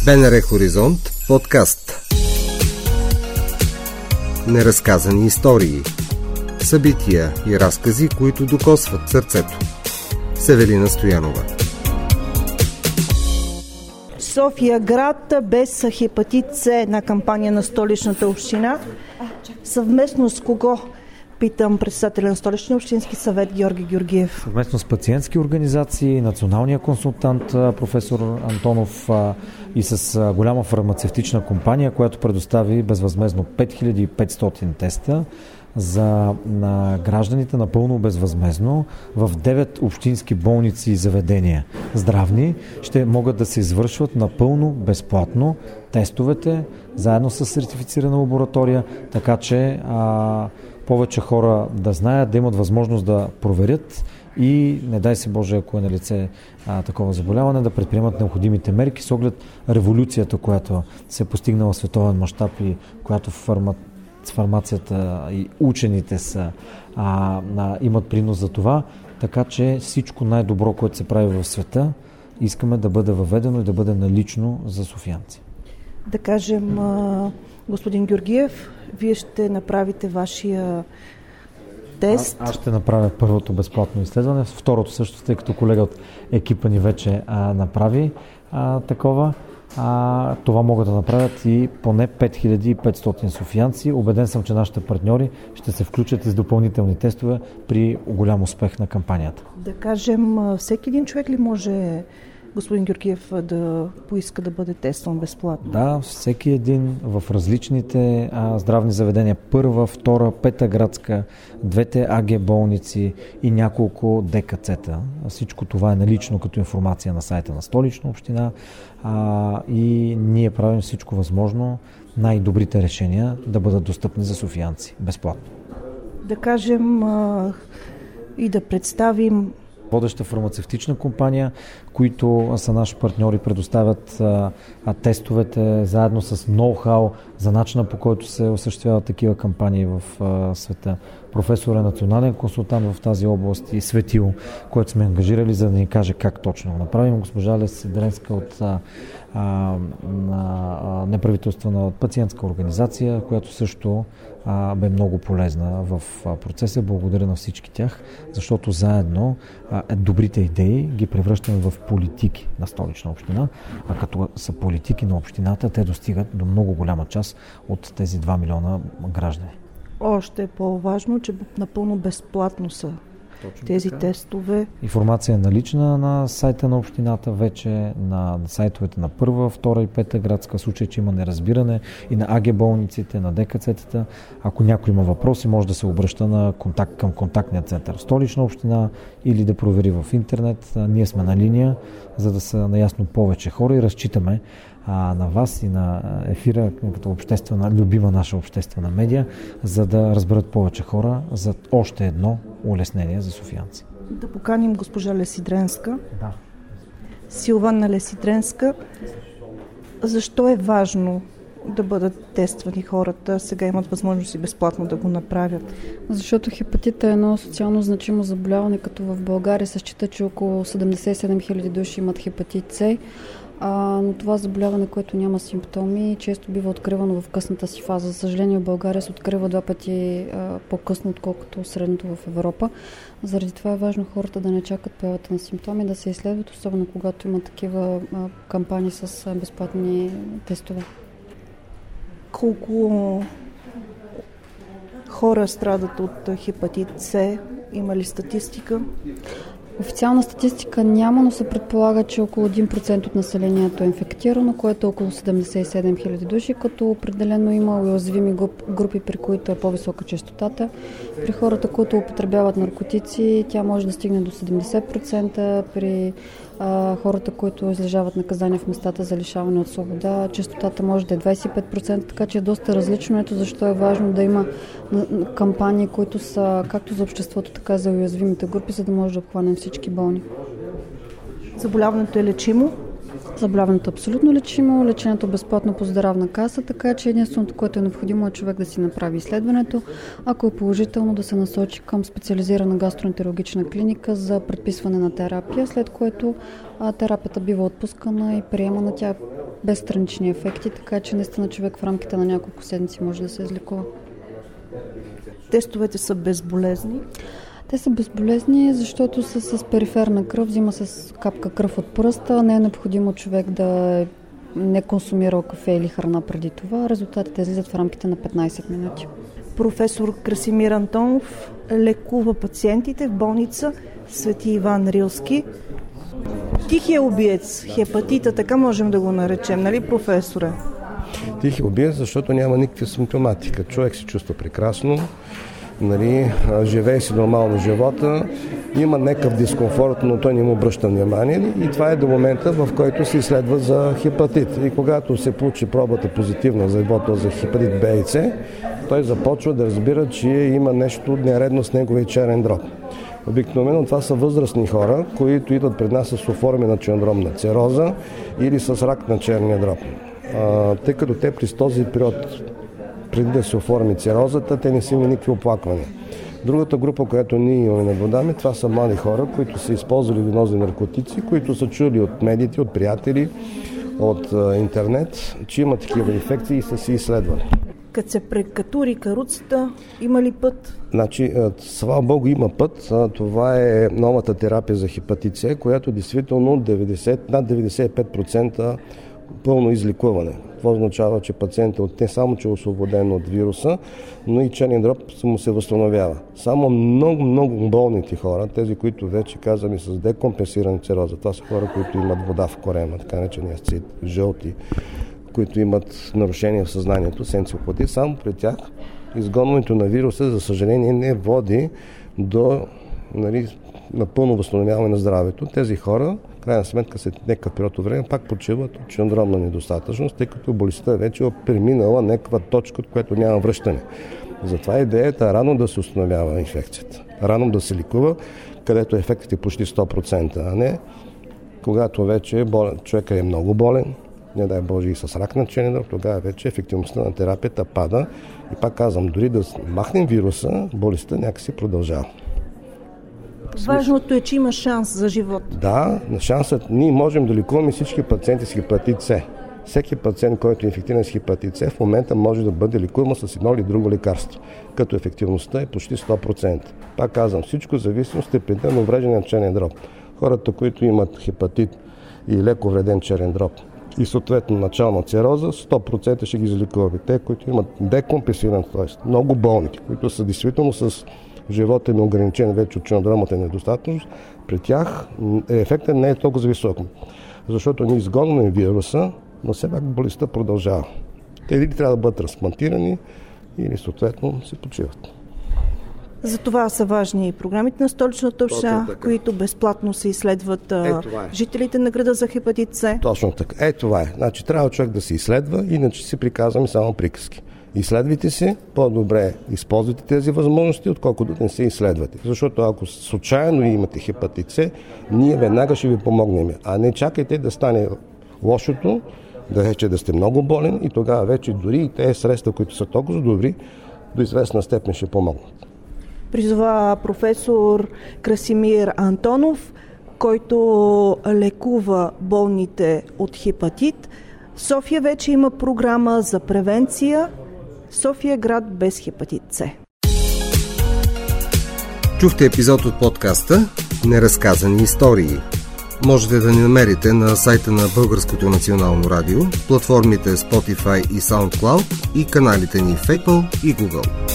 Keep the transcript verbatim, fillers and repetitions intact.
БНР Хоризонт подкаст. Неразказани истории. Събития и разкази, които докосват сърцето. С Евелина Стоянова. София град без хепатит С, една кампания на Столичната община. Съвместно с кого? Питам председателя на Столичния общински съвет Георги Георгиев. Съвместно с пациентски организации, националния консултант професор Антонов и с голяма фармацевтична компания, която предостави безвъзмездно пет хиляди и петстотин теста за на гражданите напълно безвъзмездно в девет общински болници и заведения здравни ще могат да се извършват напълно безплатно тестовете, заедно с сертифицирана лаборатория, така че а, повече хора да знаят, да имат възможност да проверят и, не дай се Боже, ако е на лице а, такова заболяване, да предприемат необходимите мерки с оглед революцията, която се е постигнала в световен мащаб и която фарма, фармацията и учените са, а, а, имат принос за това, така че всичко най-добро, което се прави в света, искаме да бъде въведено и да бъде налично за софиянци. Да кажем, господин Георгиев, вие ще направите вашия тест. Аз, аз ще направя първото безплатно изследване, второто също, тъй като колега от екипа ни вече а, направи а, такова. А, това могат да направят и поне пет хиляди и петстотин софиянци. Убеден съм, че нашите партньори ще се включат и с допълнителни тестове при голям успех на кампанията. Да кажем, всеки един човек ли може, господин Георгиев, да поиска да бъде тестван безплатно? Да, всеки един в различните а, здравни заведения. Първа, втора, пета градска, двете АГ болници и няколко ДКЦ-та. Всичко това е налично като информация на сайта на Столична община а, и ние правим всичко възможно най-добрите решения да бъдат достъпни за софиянци безплатно. Да кажем а, и да представим водеща фармацевтична компания, които са наши партньори, предоставят а, а, тестовете заедно с ноу-хау за начина, по който се осъществяват такива кампании в а, света. Професор е национален консултант в тази област и Светил, който сме ангажирали, за да ни каже как точно го направим. Госпожа Лесидренска от а, а, а, неправителствена пациентска организация, която също а, бе много полезна в а, процеса. Благодаря на всички тях, защото заедно а, добрите идеи ги превръщаме в политики на Столична община, а като са политики на общината, те достигат до много голяма част от тези два милиона граждани. Още е по-важно, че напълно безплатно са точно тези така тестове. Информация е налична на сайта на общината, вече на, на сайтовете на първа, втора и пета градска, случай, че има неразбиране, и на АГ болниците, на ДКЦ-тата. Ако някой има въпроси, може да се обръща на контакт, към контактния център Столична община или да провери в интернет. Ние сме на линия, за да са наясно повече хора и разчитаме а, на вас и на ефира като обществена, любима наша обществена медия, за да разберат повече хора за още едно улеснение за софиянци. Да поканим госпожа Лесидренска. Да. Силвана Лесидренска. Защо е важно да бъдат тествани хората? Сега имат възможност и безплатно да го направят. Защото хепатит е едно социално значимо заболяване, като в България се счита, че около седемдесет и седем хиляди души имат хепатит С. А, но това заболяване, което няма симптоми, често бива откривано в късната си фаза. За съжаление, в България се открива два пъти а, по-късно, отколкото средното в Европа. Заради това е важно хората да не чакат появата на симптоми, да се изследват, особено когато има такива а, кампании с а, безплатни тестове. Колко хора страдат от хепатит С? Има ли статистика? Официална статистика няма, но се предполага, че около един процент от населението е инфектирано, което е около седемдесет и седем хиляди души, като определено има уязвими групи, при които е по-висока честотата. При хората, които употребяват наркотици, тя може да стигне до седемдесет процента, при а, хората, които излежават наказания в местата за лишаване от свобода, честотата може да е двадесет и пет процента, така че е доста различно. Ето защо е важно да има кампании, които са както за обществото, така и за уязвимите групи, за да може да обхванем всички болни. Заболяването е лечимо? Заболяването е абсолютно лечимо, лечението е безплатно по здравна каса, така че единственото, което е необходимо, е човек да си направи изследването. Ако е положително, да се насочи към специализирана гастроентерологична клиника за предписване на терапия, след което а, терапията бива отпускана и приемана. Тя без странични ефекти, така че наистина човек в рамките на няколко седмици може да се излекува. Тестовете са безболезни? Те са безболезни, защото са с периферна кръв, взима с капка кръв от пръста, не е необходимо човек да не консумирал кафе или храна преди това. Резултатите излизат в рамките на петнайсет минути. Професор Красимир Антонов лекува пациентите в болница Свети Иван Рилски. Тихия убиец, хепатита, така можем да го наречем, нали, професоре? Тихия убиец, защото няма никаква симптоматика. Човек се чувства прекрасно, нали, живее си нормално живота, има някакъв дискомфорт, но той не му обръща внимание и това е до момента, в който се изследва за хепатит. И когато се получи пробата позитивна за нивото за хепатит Б и С, той започва да разбира, че има нещо нередно с неговия черен дроб. Обикновено това са възрастни хора, които идват пред нас с оформена чернодробна цироза или с рак на черния дроб. А, тъй като те през този период, преди да се оформи цирозата, те не са имали никакви оплаквания. Другата група, която ние имаме наблюдаваме, това са млади хора, които са използвали венозни наркотици, които са чули от медиите, от приятели, от а, интернет, че има такива инфекции и са си изследвали. Като се прекатури каруцата, има ли път? Значи, слава Богу, има път. Това е новата терапия за хепатит С, която действително деветдесет, над деветдесет и пет процента пълно излекуване. Това означава, че пациентът не само че е освободен от вируса, но и черния дроб му се възстановява. Само много, много болните хора, тези, които вече казваме с декомпенсирана цироза, това са хора, които имат вода в корема, така наречения цит, жълти, които имат нарушения в съзнанието, сенцилопатия, само при тях изгонването на вируса, за съжаление, не води до, нали, напълно възстановяване на здравето. Тези хора, в крайна сметка, след някакъв период от време, пак почиват от чернодробна недостатъчност, тъй като болестта вече е преминала някаква точка, от която няма връщане. Затова идеята е рано да се установява инфекцията. Рано да се лекува, където ефектът е почти сто процента, а не когато вече е болен, човека е много болен, не дай Боже и с рак на черния дроб, тогава вече ефективността на терапията пада. И пак казвам, дори да махнем вируса, болестта някакси продължава. Важното е, че има шанс за живот. Да, на шансът ние можем да лекуваме всички пациенти с хепатит С. Всеки пациент, който е инфектиран с хепатит С, в момента може да бъде лекуван с едно или друго лекарство, като ефективността е почти сто процента. Пак казвам, всичко зависи от степента на увреждане на черния дроб. Хората, които имат хепатит и леко вреден черен дроб и съответно начална цироза, сто процента ще ги излекуваме. Те, които имат декомпенсиран, т.е. много болните, които са действително с живота им ограничен вече от чернодробната недостатъчност, при тях ефектът не е толкова висок. Защото ние изгонваме вируса, но все пак болестта продължава. Те или трябва да бъдат трансплантирани, или съответно се почиват. За това са важни програмите на Столичната община, които безплатно се изследват е, е. жителите на града за хепатит С. Точно така. Е, това е. Значи трябва човек да се изследва, иначе си приказваме само приказки. Изследвайте се, по-добре използвайте тези възможности, отколкото да не се изследвате. Защото ако случайно имате хепатит С, ние веднага ще ви помогнем. А не чакайте да стане лошото, да вече да сте много болен и тогава вече дори и тези средства, които са толкова добри, до известна степен ще помогнат. Призова професор Красимир Антонов, който лекува болните от хепатит. В София вече има програма за превенция София град без хепатит С. Чухте епизод от подкаста Неразказани истории. Можете да ни намерите на сайта на Българското национално радио, платформите Spotify и SoundCloud и каналите ни в Apple и Google.